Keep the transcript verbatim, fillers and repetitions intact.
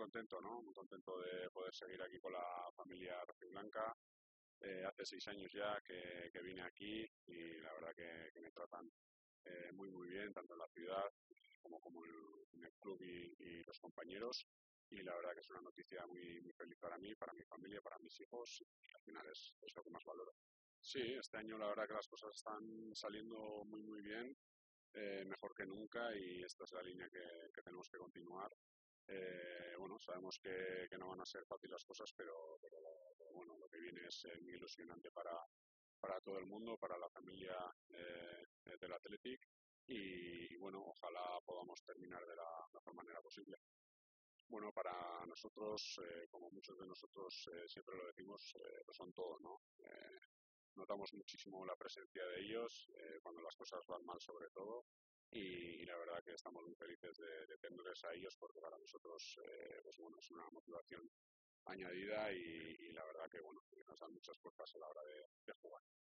contento, ¿no? Muy contento de poder seguir aquí con la familia rojiblanca. Eh, hace seis años ya que, que vine aquí y la verdad que, que me tratan eh, muy muy bien, tanto en la ciudad como, como en, el, en el club y, y los compañeros. Y la verdad que es una noticia muy, muy feliz para mí, para mi familia, para mis hijos y al final es, es lo que más valoro. Sí, este año la verdad que las cosas están saliendo muy muy bien, eh, mejor que nunca y esta es la línea que, que tenemos que continuar. Eh, bueno, sabemos que, que, no van a ser fáciles las cosas, pero, pero, pero bueno, lo que viene es eh, muy ilusionante para, para todo el mundo, para la familia eh, del Athletic y, y bueno, ojalá podamos terminar de la mejor manera posible. Bueno, para nosotros, eh, como muchos de nosotros eh, siempre lo decimos, eh, lo son todo, ¿no? Eh, notamos muchísimo la presencia de ellos eh, cuando las cosas van mal sobre todo y, y la verdad que estamos muy felices de, de tenerles a ellos porque para nosotros eh, pues bueno, es una motivación añadida y, y la verdad que bueno, que nos dan muchas fuerzas a la hora de, de jugar.